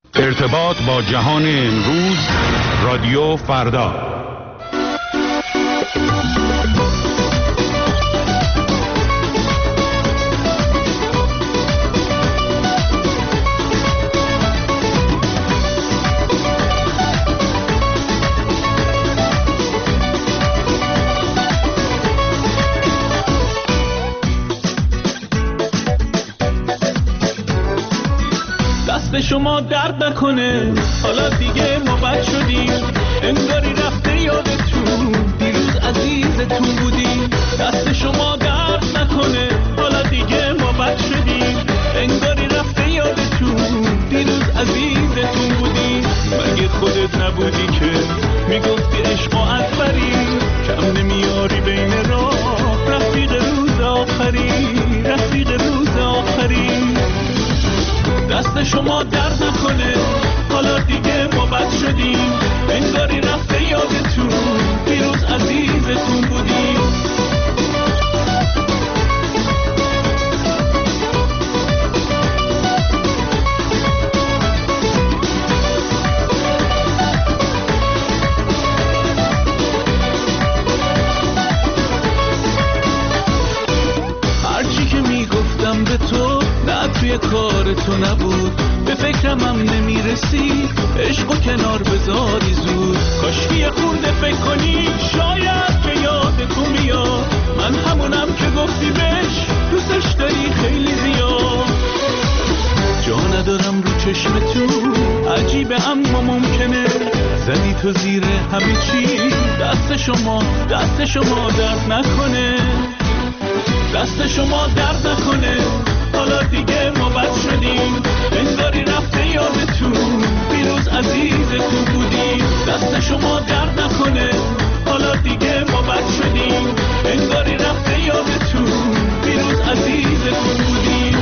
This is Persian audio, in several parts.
ارتباط با جهان امروز، رادیو فردا. دست شما درد نکنه، حالا دیگه ما بد شدیم، انگاری رفته یادتون دیروز عزیزتون بودیم. دست شما درد نکنه، حالا دیگه ما بد شدیم، انگاری رفته یادتون دیروز عزیزتون بودیم. مگه خودت نبودی که میگفتی عشق و اکبری، کم نمیاری بین راه، رفیق روز آخری، رفیق روز آخری. دست شما درد نکنه، حالا دیگه ما بد شدیم، انگاری رفته یادتون دیروز عزیزتون بودیم. هرچی که میگفتم به تو نه توی کار تو نبود، به فکرم هم نمیرسی عشق و کنار بذاری زود. کاشکی خورده فکر کنی شاید که یادتون بیاد، من همونم که گفتی بهش دوستش داری خیلی زیاد. جا ندارم رو چشمتون، عجیبه اما ممکنه زدی تو زیر همه چی. دست شما درد نکنه، دست شما درد نکنه، حالا دیگه ما بد شدیم، انگاری رفته یادتون دیروز عزیزتون بودیم. دست شما درد نکنه، حالا دیگه ما بد شدیم، انگاری رفته یادتون دیروز عزیزتون بودیم.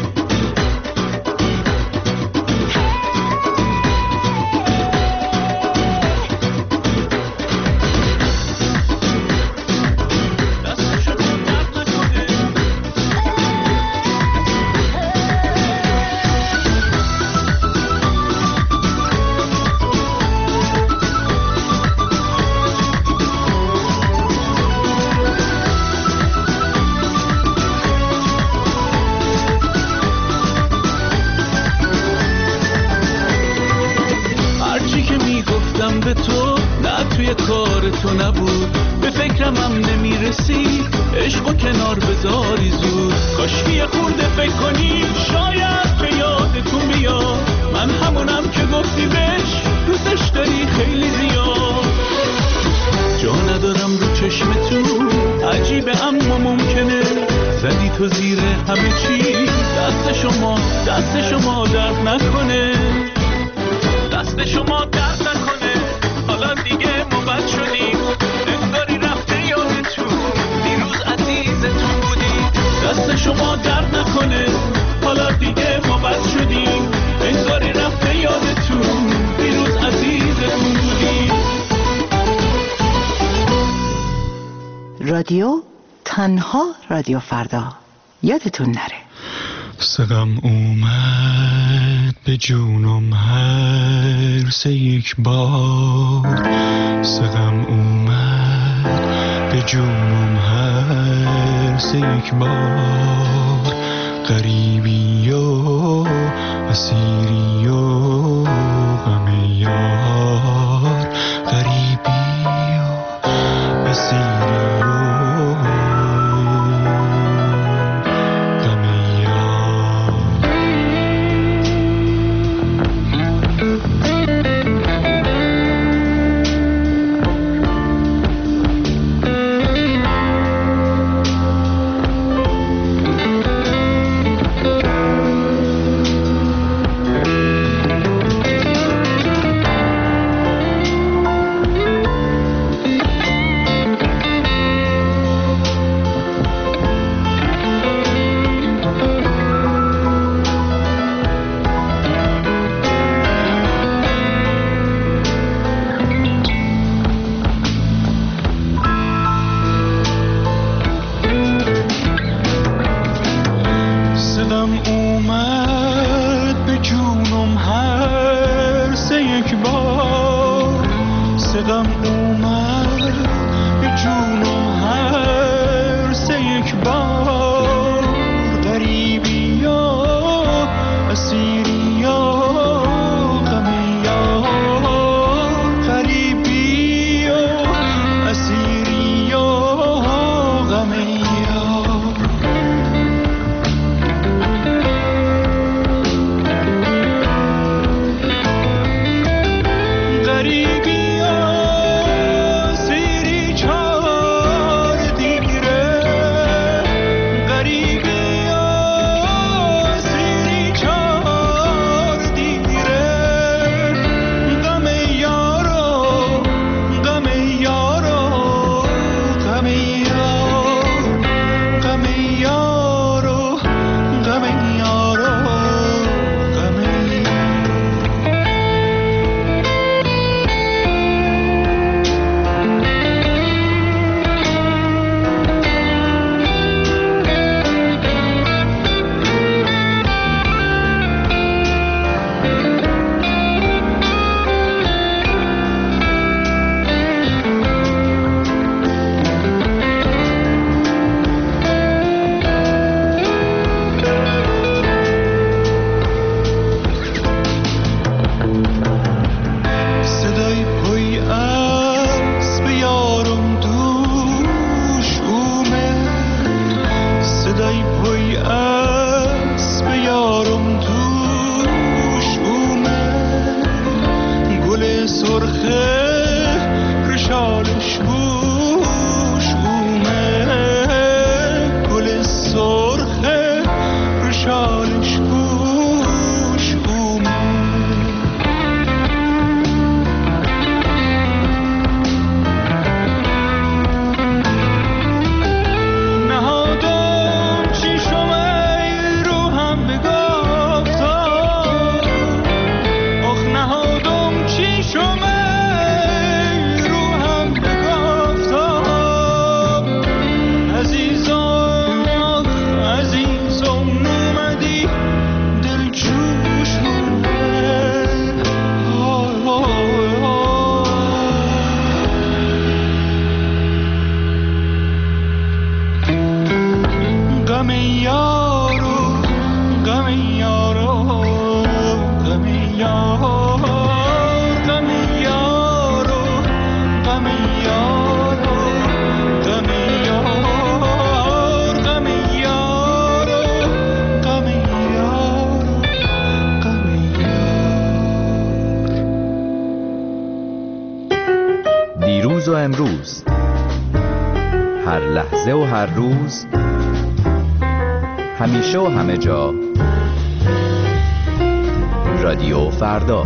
به تو نه توی کار تو نبود، به فکرم هم نمیرسی عشق و کنار بذاری زود. کاشکی خورده فکر کنی شاید که یادتون بیاد، من همونم که گفتی بهش دوستش داری خیلی زیاد. جا ندارم رو چشمتون، عجیبه اما ممکنه زدی تو زیر همه چی. دست شما درد نکنه، دست شما درد نکنه، حالا دیگه ما بد شدیم، انگاری رفته یادتون دیروز عزیزتون بودیم. دست شما درد نکنه، حالا دیگه ما بد شدیم، انگاری رفته یادتون دیروز عزیزتون بودیم. رادیو تنها رادیو فردا، یادتون نره. سقم اومد به جونم هر سه یک بار، سقم اومد به جونم هر سه یک بار. غریبی و اسیری و غم یار، غریبی و اسیری غم اومد به جونم هر سه یک بار، غریبی یا اسیری یا غمی یا، غریبی یا اسیری یا غمی یا. غریبی یا سیری چار دیره، غریبی یا سیری چار دیره، غم یارو غم یارو غم یارو غم یارو غم یارو غم یارو. صدای پای اسب یارم دوش اومد، صدای پای اسب یارم دوش اومد، گل سرخه رشالش بوش اومد، گل سرخه رشالش بوش اومد. نهادم چشم ای رو هم بگفتم، آخ نهادم چشم ای رو هم بگفتم، عزیزم آخ عزیزم اومدی دل جوش اومد. غم یارو غم یارو غم یارو غم یارو غم یارو غم یارو غم یارو غم یارو غم یارو. دیروز و امروز، هر لحظه و هر روز، همیشه و همه جا، رادیو فردا.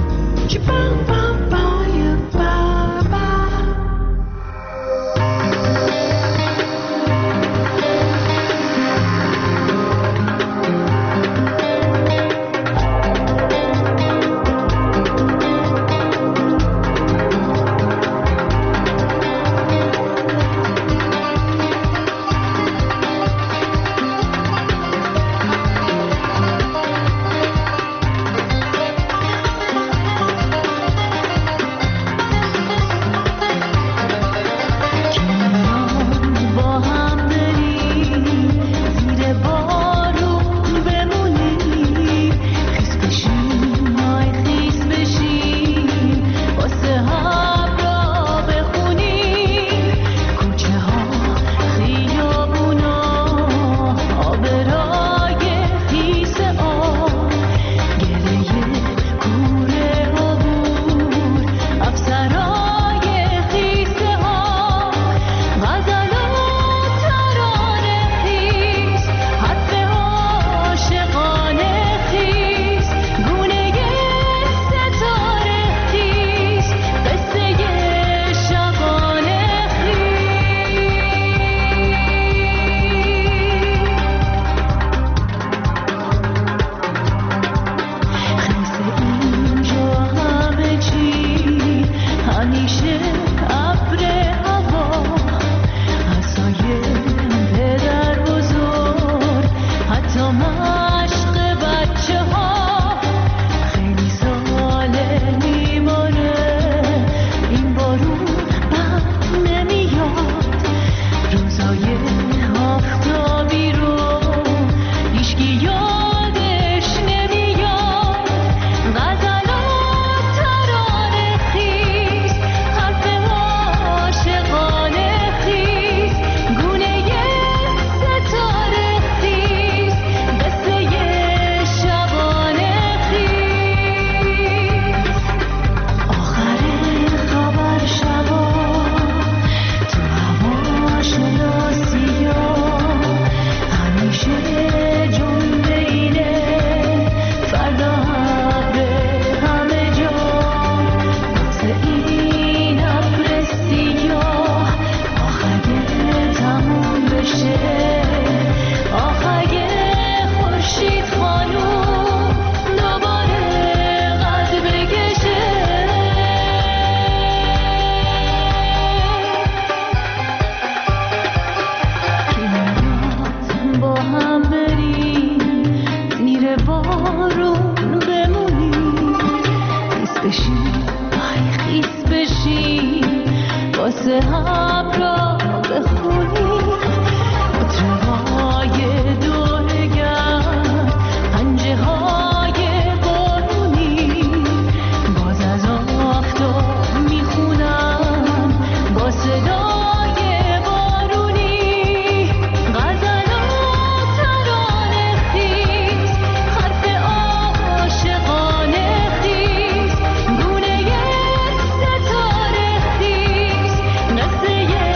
بشین ای خیس بشین واسه هم را بخونیم مطرهای دورگر پنجه های بارونی باز از آفتاب میخونم با صدای بارونی غزلات ترانه خیز حرف عاشقانه خیز گونه ستاره خیز قصه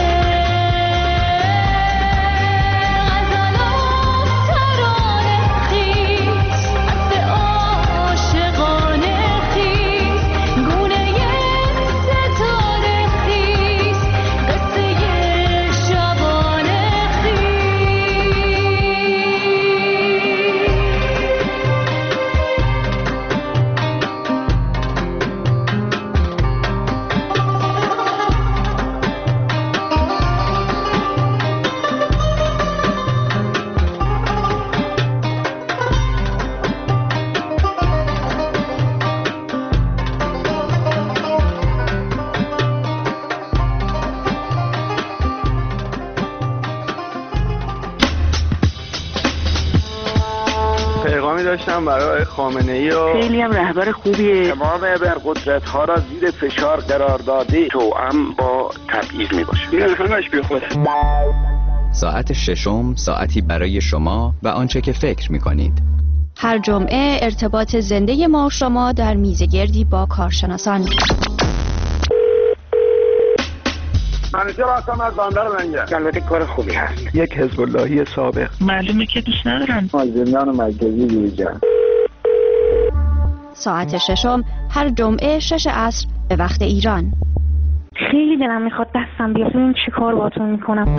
غزلات ترانه خیز حرف عاشقانه خیز گونه ستاره خیز قصه شبانه پیغامی داشتم برای خامنه‌ای و خیلی هم رهبر خوبیه. تمام ابرقدرت‌ها را زیر فشار قرار داده توأم با تبعیض میباشه. این همش بیخوده. ساعت ششم ساعتی برای شما و آنچه که فکر می‌کنید. هر جمعه ارتباط زنده ما و شما در میزگردی با کارشناسان. منیجر هستم از بندر منگه. البته کار خوبی هست. یک حزب اللهی سابق. معلومه که دوست ندارن. زندان مرکزی بیرجان. ساعت ششم هر جمعه 6 عصر به وقت ایران. خیلی دلم میخواد دستم بیاد ببین چی کار باهاتون میکنم.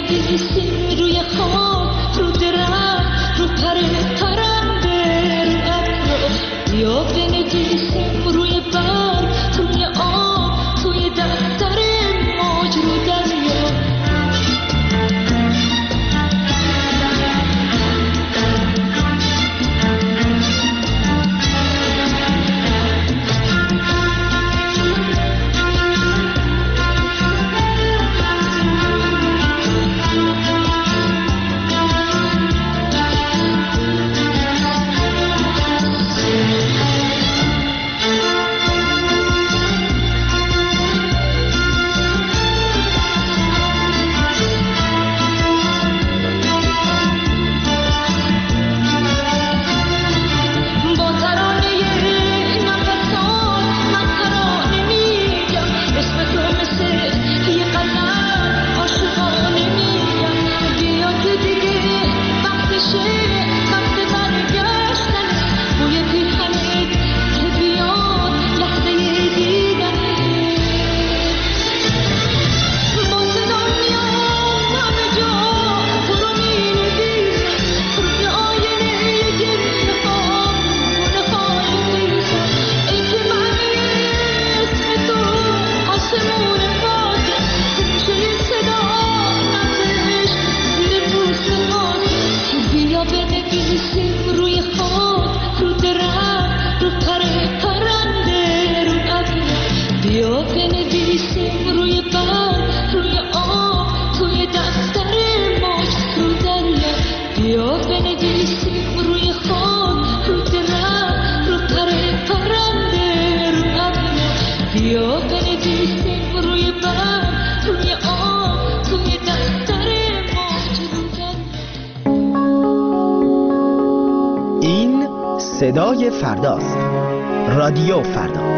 بنویسیم روی خاک، رو درخت، رو پر پرنده، رو ابر. بیا بنویسیم روی برگ، روی آب، توی دفتر موج، رو دریا. صدای فرداست. رادیو فردا.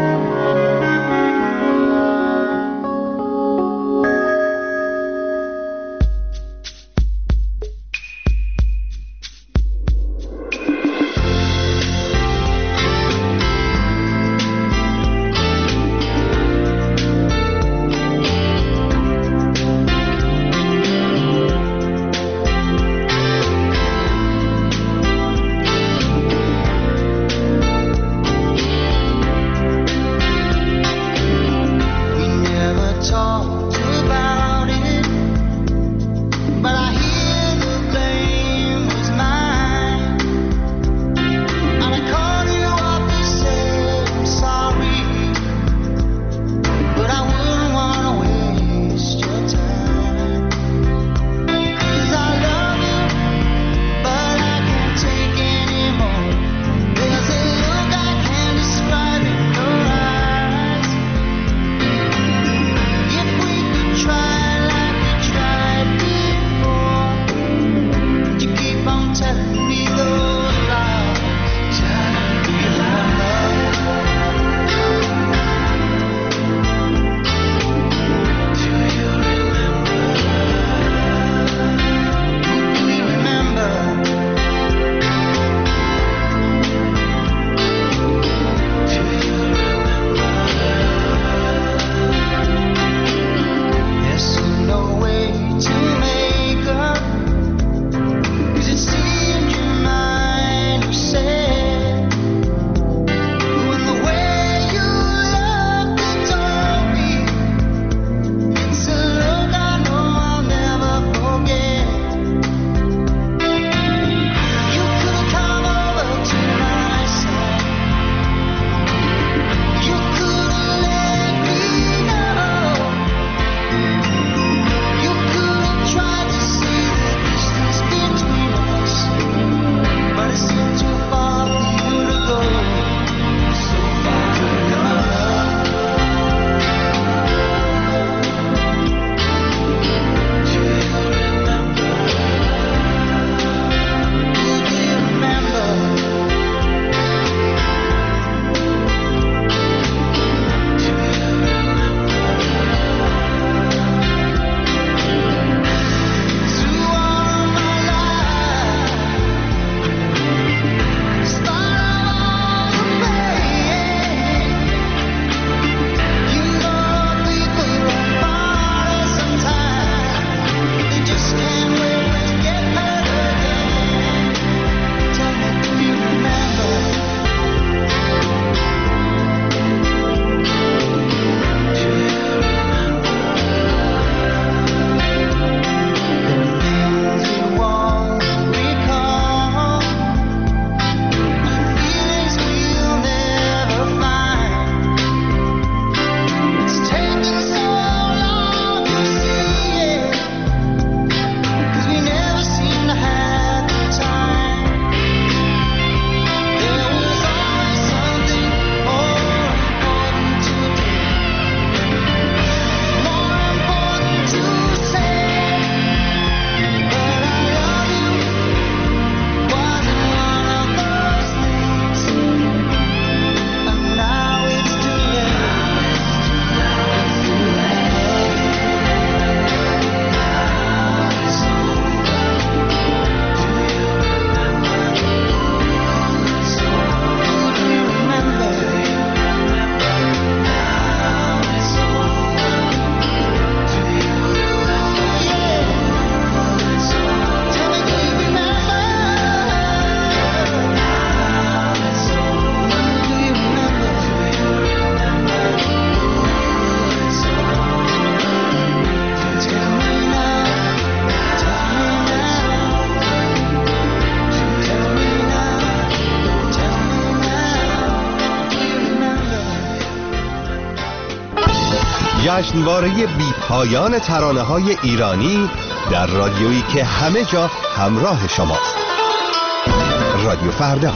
جشنواره بی پایان ترانه‌های ایرانی در رادیویی که همه جا همراه شماست. رادیو فردا.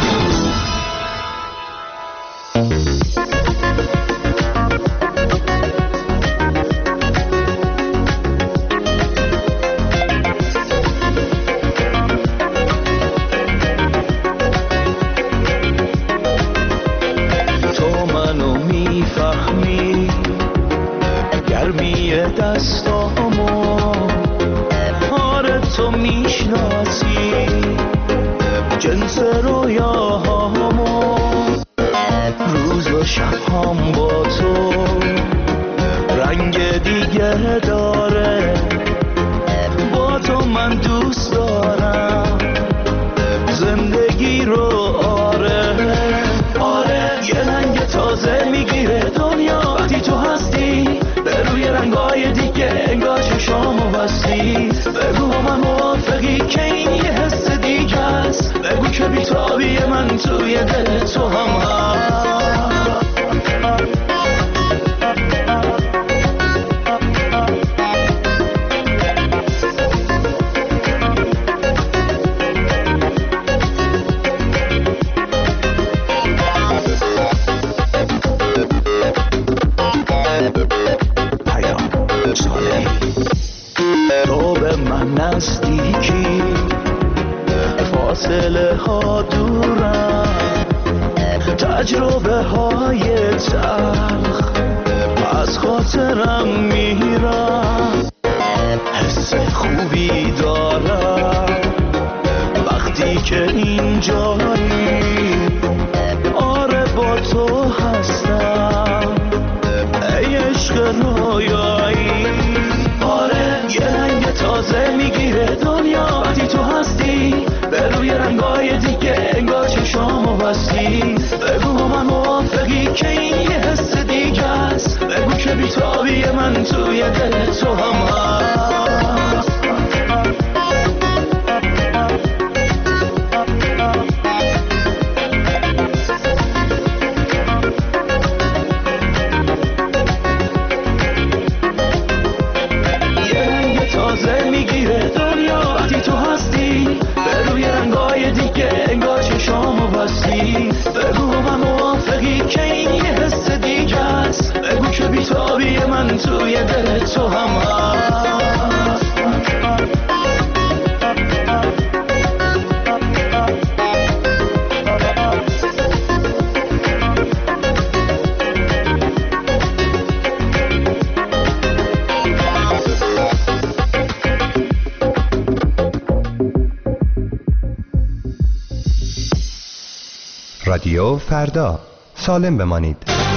رادیو فردا. سالم بمانید.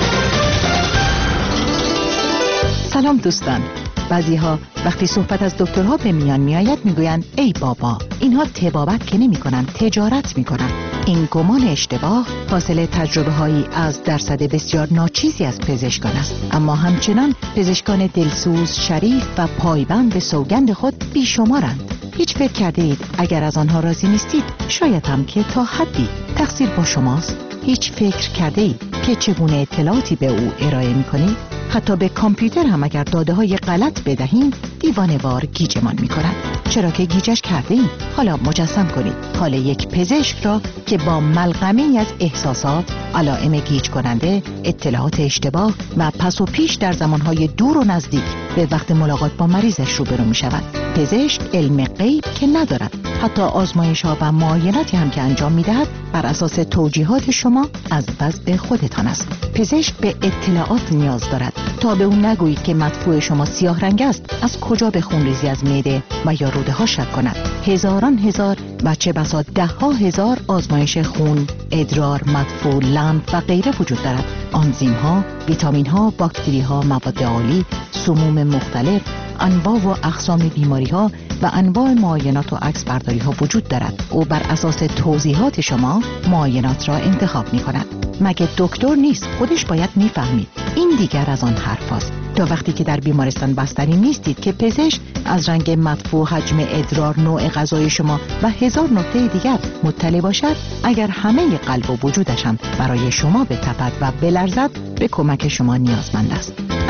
سلام دوستان. بعضی‌ها وقتی صحبت از دکترها به میان میآید میگویند ای بابا، اینها طبابت که نمی‌کنند، تجارت می‌کنند. این گمان اشتباه حاصل تجربه‌هایی از درصد بسیار ناچیزی از پزشکان است، اما همچنان پزشکان دلسوز، شریف و پایبند به سوگند خود بیشمارند. هیچ فکر کرده اید اگر از آنها راضی نیستید شاید هم که تا حدی تقصیر با شماست؟ هیچ فکر کرده اید که چگونه اطلاعاتی به او ارائه می‌کنید؟ حتی به کامپیوتر هم اگر داده‌های غلط بدهیم دیوانه‌وار گیجمان می‌کند. چرا که گیجش کرده اید؟ حالا مجسم کنید حال یک پزشک را که با ملغمه‌ای از احساسات، علائم گیج کننده، اطلاعات اشتباه و پس و پیش در زمانهای دور و نزدیک به وقت ملاقات با مریضش روبرو می‌شود. پزشک علم غیب که ندارد، حتی آزمایش‌ها و معایناتی هم که انجام می‌دهد بر اساس توجیهات شما از وضع خودتان است. پزشک به اطلاعات نیاز دارد تا به اون نگویید که مدفوع شما سیاه رنگ است از کجا به خونریزی از معده و یا روده ها شک کند. هزاران هزار و چه بسا ده ها هزار آزمایش خون، ادرار، مدفوع، لمف و غیره وجود دارد. آنزیم ها، ویتامین ها، باکتری ها، مواد عالی، سموم مختلف، انواع و اقسام بیماری ها و انواع معاینات و عکس برداری ها وجود دارد. او بر اساس توضیحات شما معاینات را انتخاب می کند. مگه دکتر نیست؟ خودش باید میفهمید. این دیگر از آن حرف است. تا وقتی که در بیمارستان بستری نیستید که پزشک از رنگ مدفوع، حجم ادرار، نوع غذای شما و هزار نکته دیگر مطلع باشد، اگر همه قلب و وجودش هم برای شما بتپد و بلرزد، به کمک شما نیازمند است.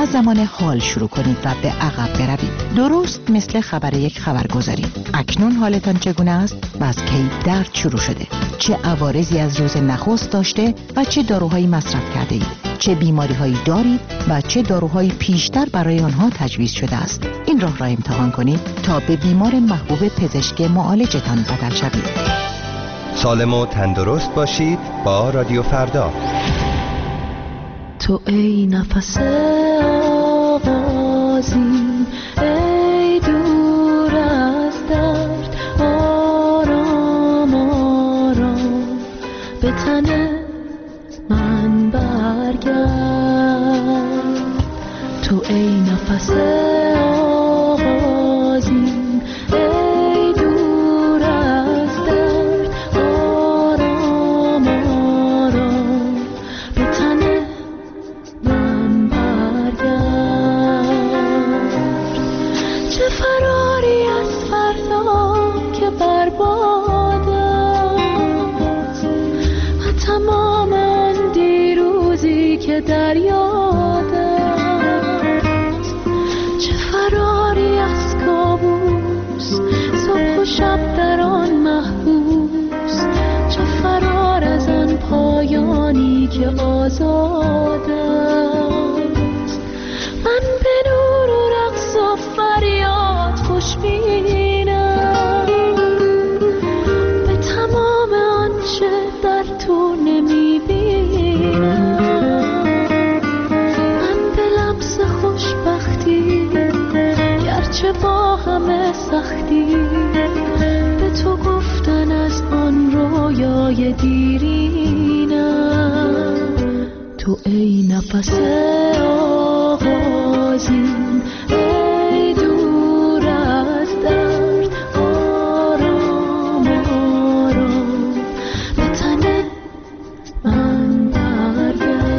از زمان حال شروع کنید و به عقب بروید. درست مثل خبر یک خبرگزاری. اکنون حالتان چگونه است و از کی درد شروع شده؟ چه عوارضی از روز نخست داشته و چه داروهایی مصرف کرده اید؟ چه بیماری هایی دارید و چه داروهایی پیشتر برای آنها تجویز شده است؟ این راه را امتحان کنید تا به بیمار محبوب پزشک معالجتان بدل شوید. سالم و تندرست باشید با رادیو فردا. تو ای نفس آغازی، ای دور از درد، آرام آرام به تن من برگرد. تو ای نفس آغازی، ای دور از درد، آرام آرام به تن من برگرد. چه فراری از فردا که برباد است و تمام آن دیروزی که در یاد است. چه فراری از کابوس، صبح و شب در آن محبوس. چه فرار از آن پایانی که آزاد است. من به نور و رقص و فریاد خوشبینم، به تمام آنچه در تو نمیبینم. من به لمس خوشبختی، گرچه با همه سختی، به تو گفتن از آن رویای دیرینم. تو ای نفس آغازین، ای دور از درد، آرام آرام به تن من برگرد.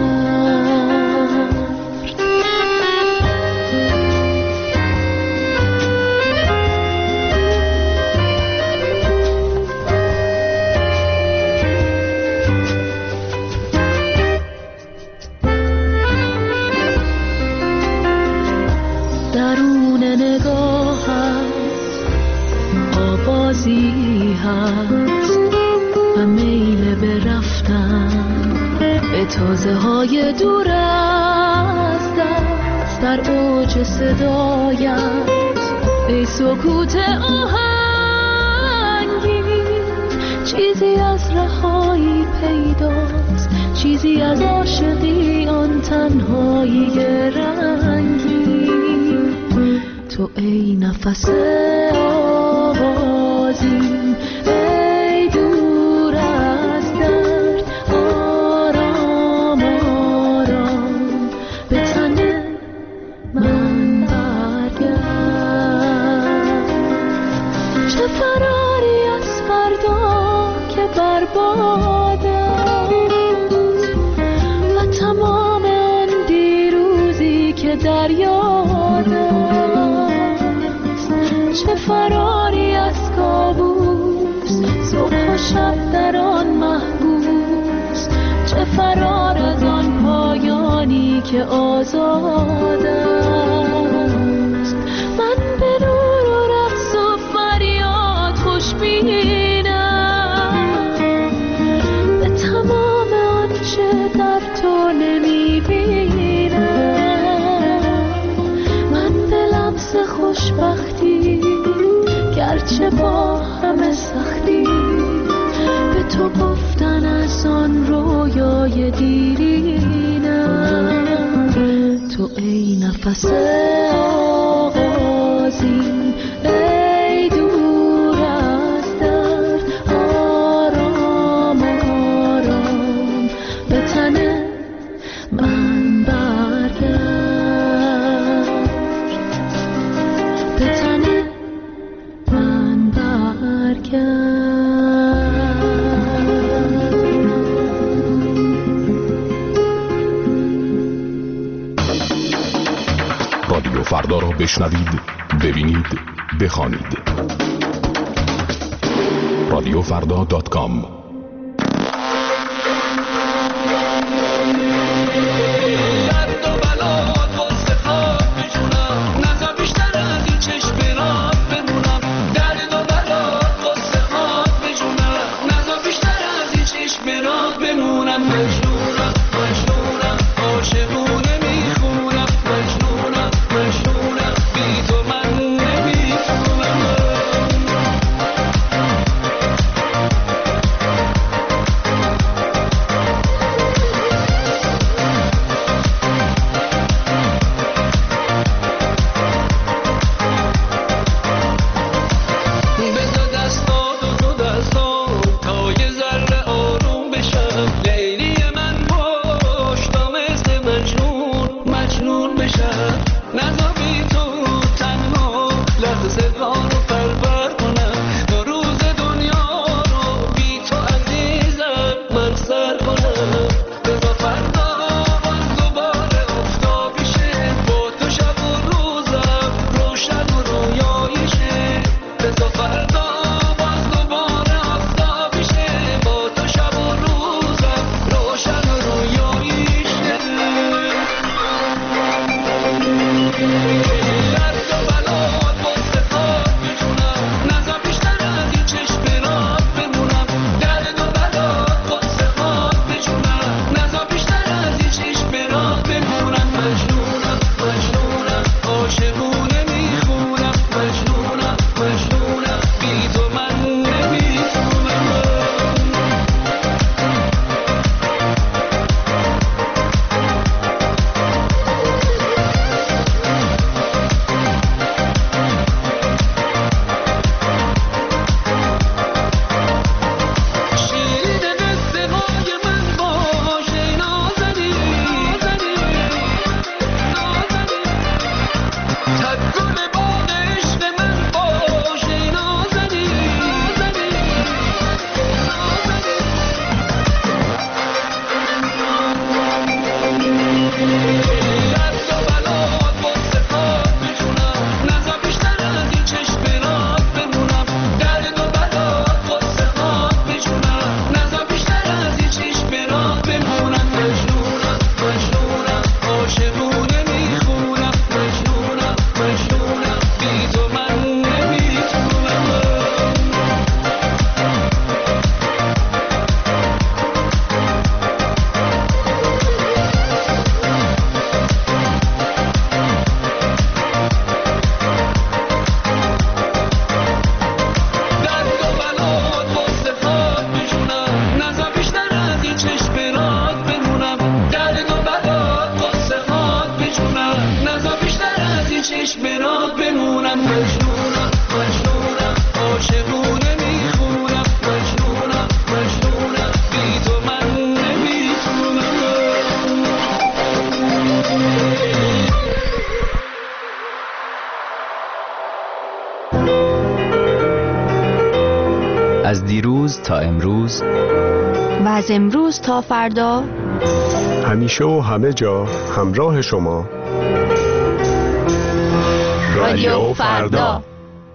درون نگاهت آوازی هست و میل به رفتن به تازه های دور از دست. در اوج صدایت ای سکوت آهنگین، چیزی از رهایی پیداست، چیزی از عاشقی آن تنهایی رنگین. تو ای نفس آغازین، ای دور از درد، آرام آرام به تن من برگرد. چه فراری از فردا که برباد است و تمام آن دیروزی که در یاد است. چه فراری از کابوس، صبح و شب در آن محبوس. چه فرار از آن پایانی که آزاد است. من به نور و رقص و فریاد خوشبینم، به تمام آنچه در تو نمیبینم. من به لمس خوشبختی، گرچه با همه سختی، به تو گفتن از آن رویای دیرینم. تو ای نفس آغازین، ای دور از درد، آرام آرام به تن من برگرد. به تن من برگرد. رادیو فردا را بشنوید، ببینید، بخوانید. رادیوفردا.com درد و بلا قصه از دیروز تا امروز و از امروز تا فردا، همیشه و همه جا همراه شما. رادیو فردا.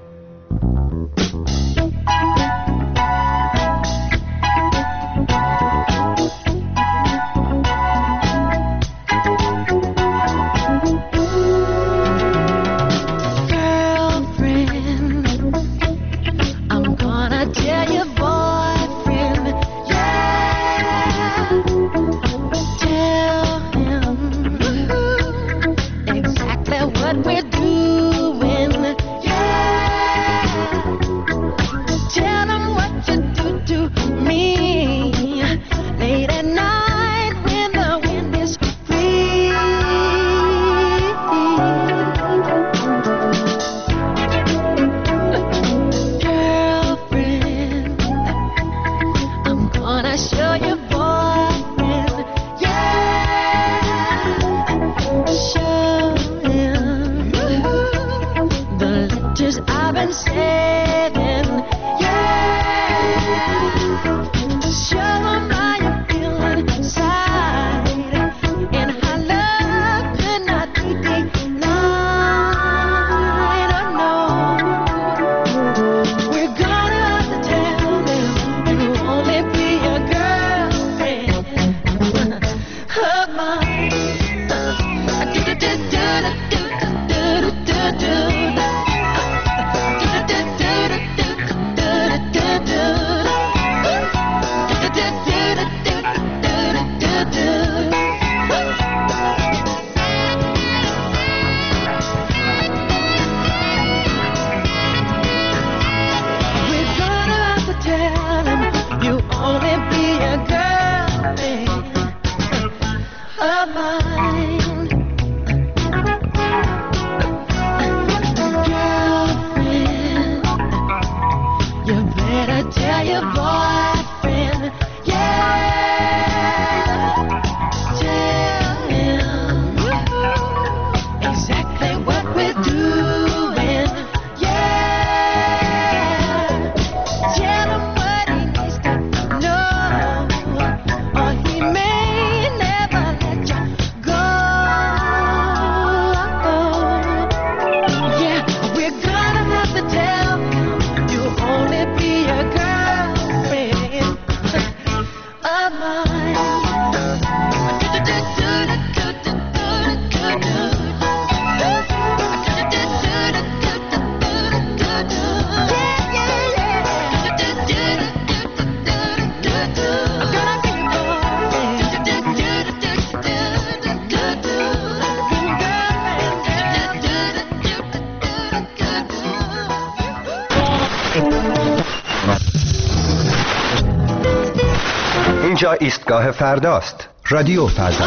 اینجا ایستگاه فرداست. رادیو فردا.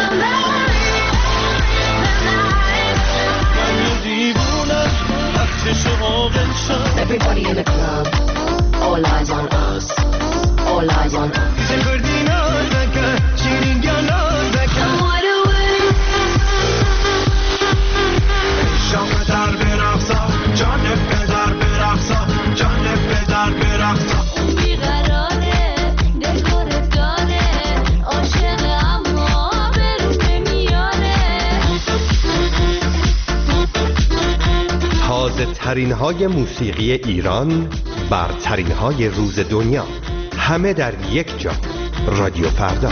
Everybody in the club, all eyes on us, all eyes on us. تازه ترین های موسیقی ایران، برترین های روز دنیا، همه در یک جا. رادیو فردا.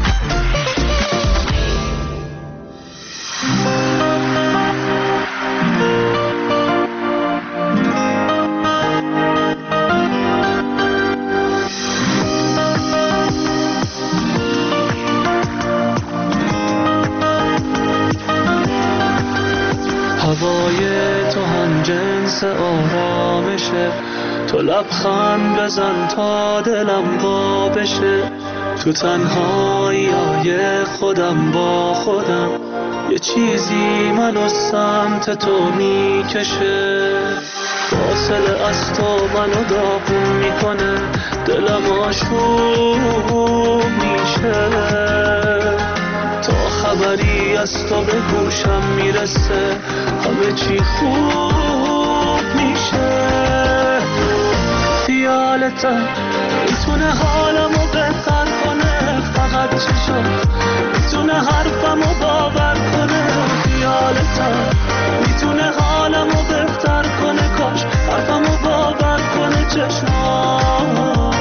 هوای تو هم جنس آرامشه، تو لبخند بزن تا دلم وا بشه، تو تنهایی های خودم با خودم، یه چیزی منو سمت تو میکشه، فاصله از تو منو داغون میکنه، دلم آشوب میشه، تا خبری از تو به گوشم میرسه همه چی خوب میشه، خیال خیالتم میتونه حالمو بهتر کنه، فقط چشات میتونه حرفمو باور کنه. خیالتم میتونه حالمو بهتر کنه، کاش حرفمو باور کنه چشمات.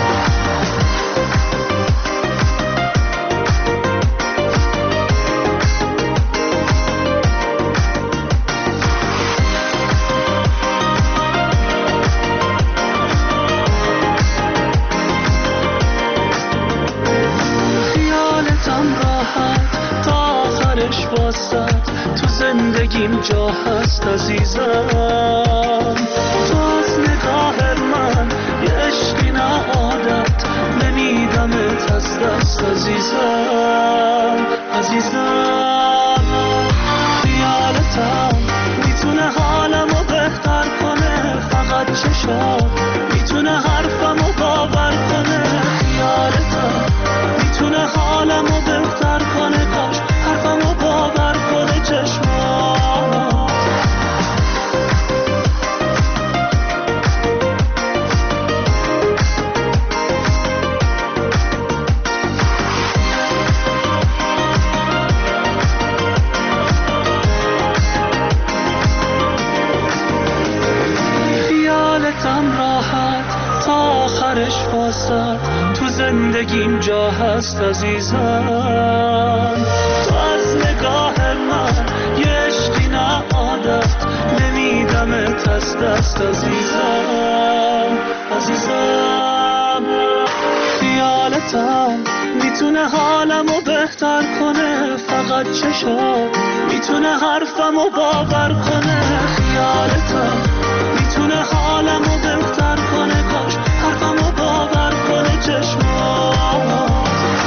تو زندگیم جا هست عزیزم، تو از نگاه من یه عشقی نه عادت، نمیدمت از دست عزیزم. عزیزم خیالتم میتونه حالمو بهتر کنه، فقط چشات میتونه حرفمو باور کنه. خیالتم میتونه حالمو بهتر کنه، کاش حرفمو باور کنه چشمات. خیالتم راحت تا آخرش واسط، تو زندگیم جا هست عزیزم. تو از نگاه من یه عشقی نه عادت، نمیدمت از دست عزیزم. عزیزم خیالتم میتونه حالمو بهتر کنه، فقط چشات میتونه حرفمو باور کنه. خیالتم میتونه حالمو بهتر کنه، کاش حرفمو باور کنه چشمات.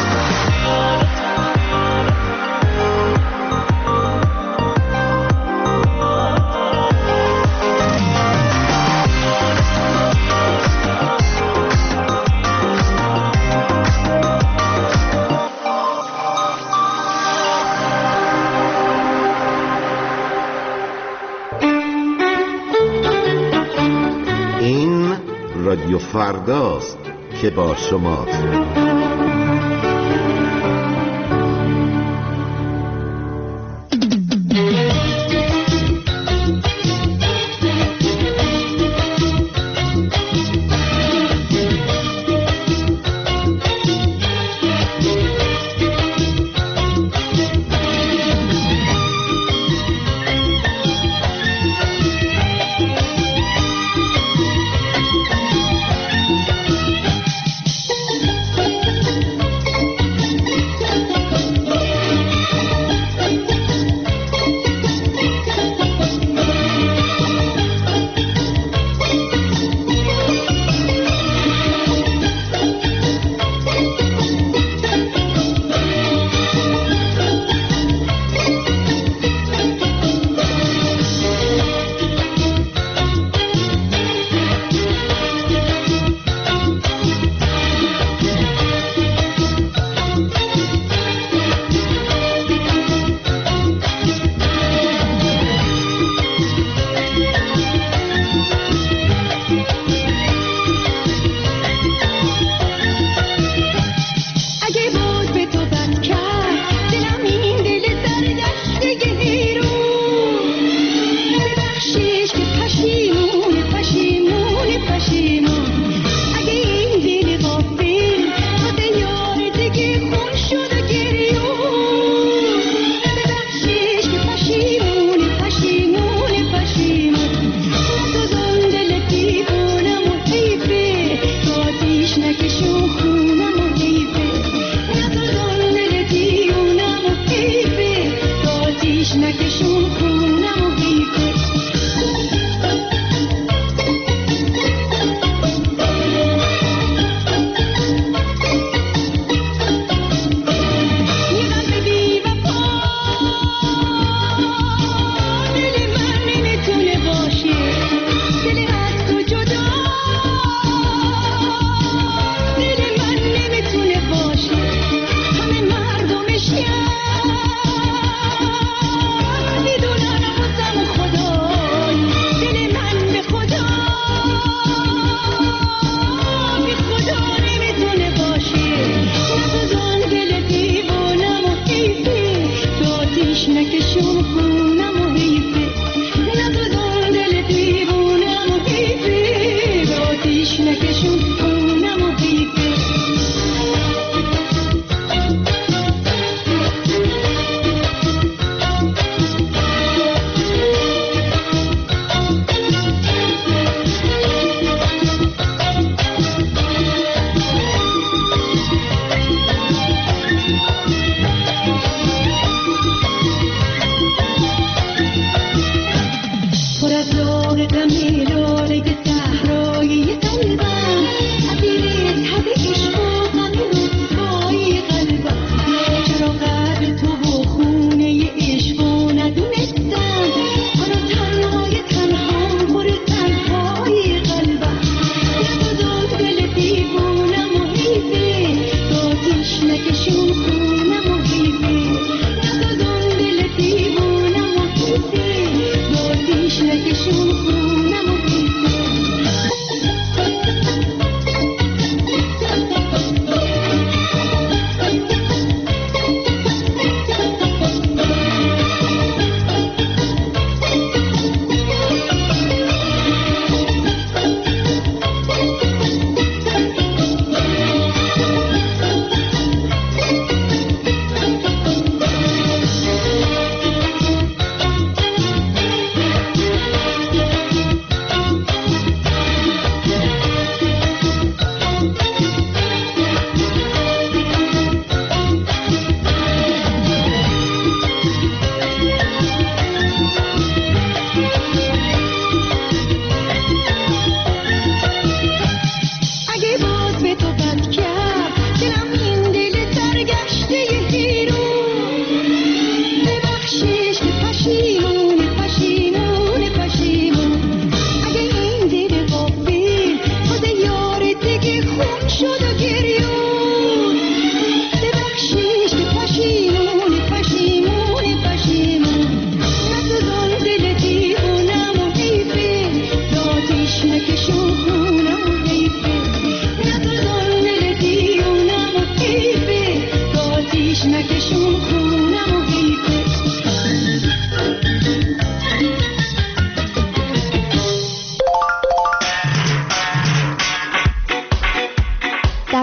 رادیو فرداست که با شماست.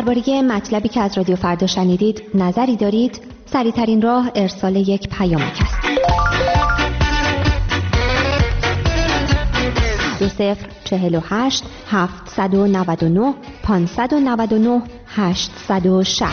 درباره مطلبی که از رادیو فردا شنیدید نظری دارید؟ سریع‌ترین راه ارسال یک پیامک است. 2048 799 599 860.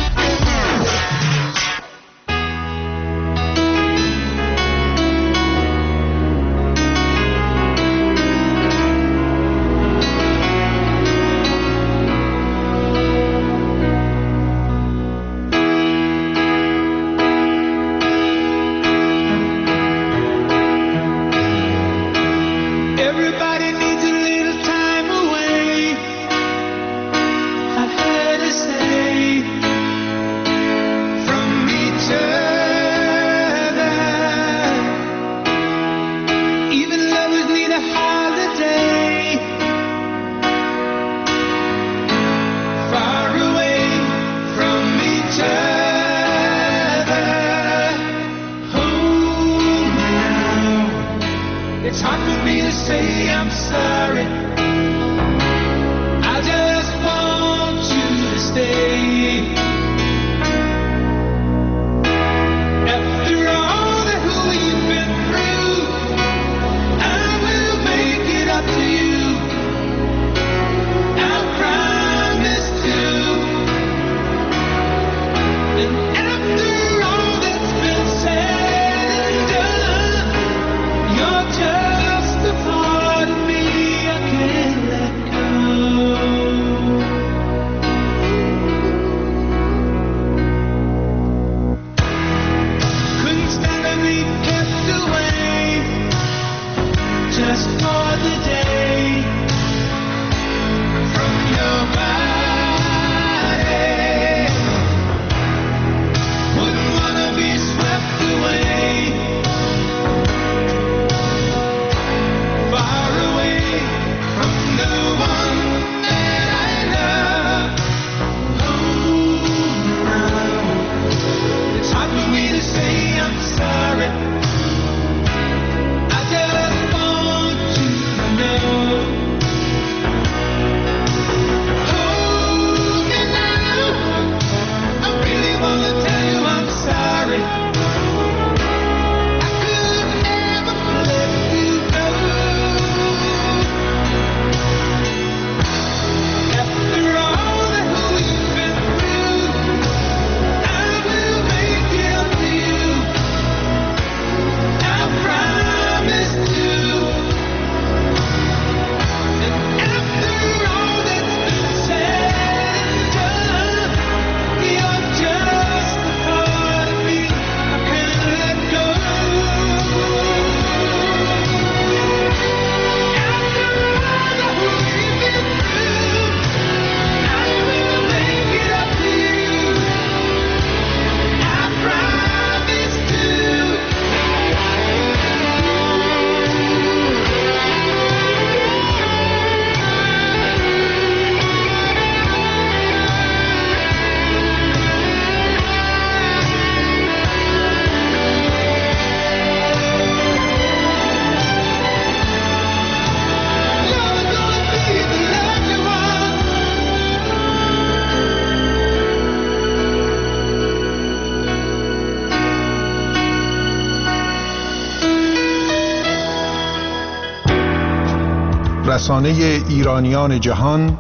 رسانه ایرانیان جهان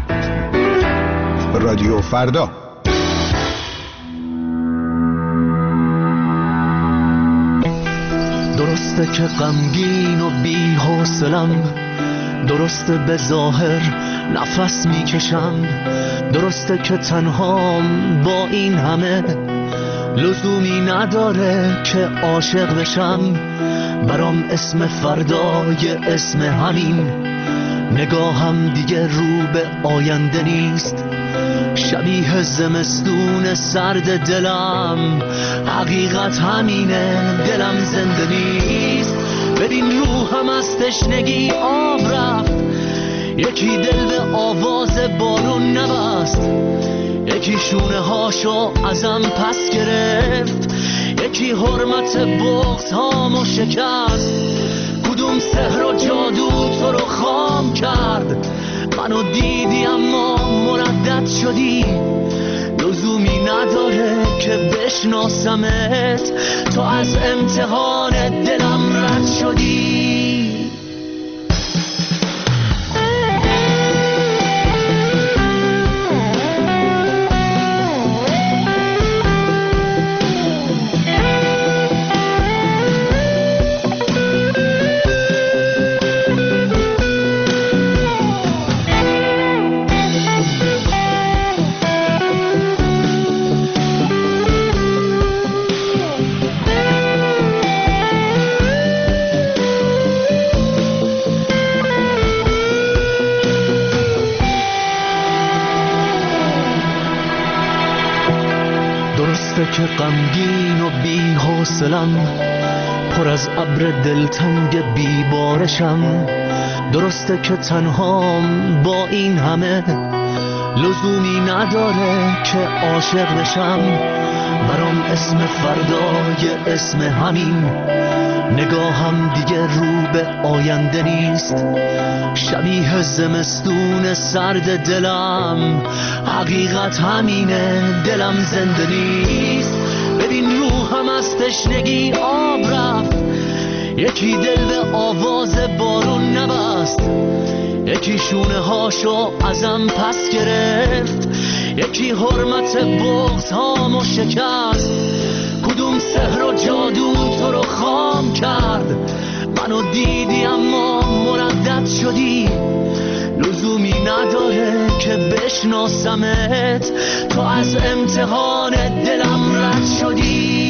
رادیو فردا. درسته که غمگین و بی‌حوصله‌ام، درسته به ظاهر نفس میکشم، درسته که تنهام با این همه، لزومی نداره که عاشق بشم. برام اسم فردای اسم همین، نگاهم دیگه رو به آینده نیست، شبیه زمستون سرد دلم. حقیقت همینه، دلم زنده نیست، بدین روحم از تشنگی آب رفت. یکی دل به آواز بارون نبست، یکی شونه هاشو ازم پس گرفت، یکی حرمت بغض هامو شکست. کدوم سحر و جادو تو رو خام کرد؟ منو دیدی اما مردد شدی، لزومی نداره که بشناسمت، تو از امتحان دلم رد شدی. که غمگین و بی حوصلم، پر از ابر دلتنگ بی بارشم. درسته که تنهام با این همه، لزومی نداره که عاشق بشم. برام اسم فردای اسم همین، نگاهم دیگه رو به آینده نیست. شبیه زمستون سرد دلم، حقیقت همینه دلم زنده نیست. ببین روحم از تشنگی آب رفت، یکی دل به آواز بارون نبست، یکی شونه هاشو ازم پس گرفت، یکی حرمت بغض هامو شکست. کدوم سحر و جادو تو رو خام کرد؟ منو دیدی اما مردد شدی، لزومی نداره که بشناسمت، تو از امتحان دلم رد شدی.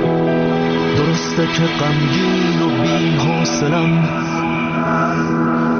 که غمگین و بی حوصلم،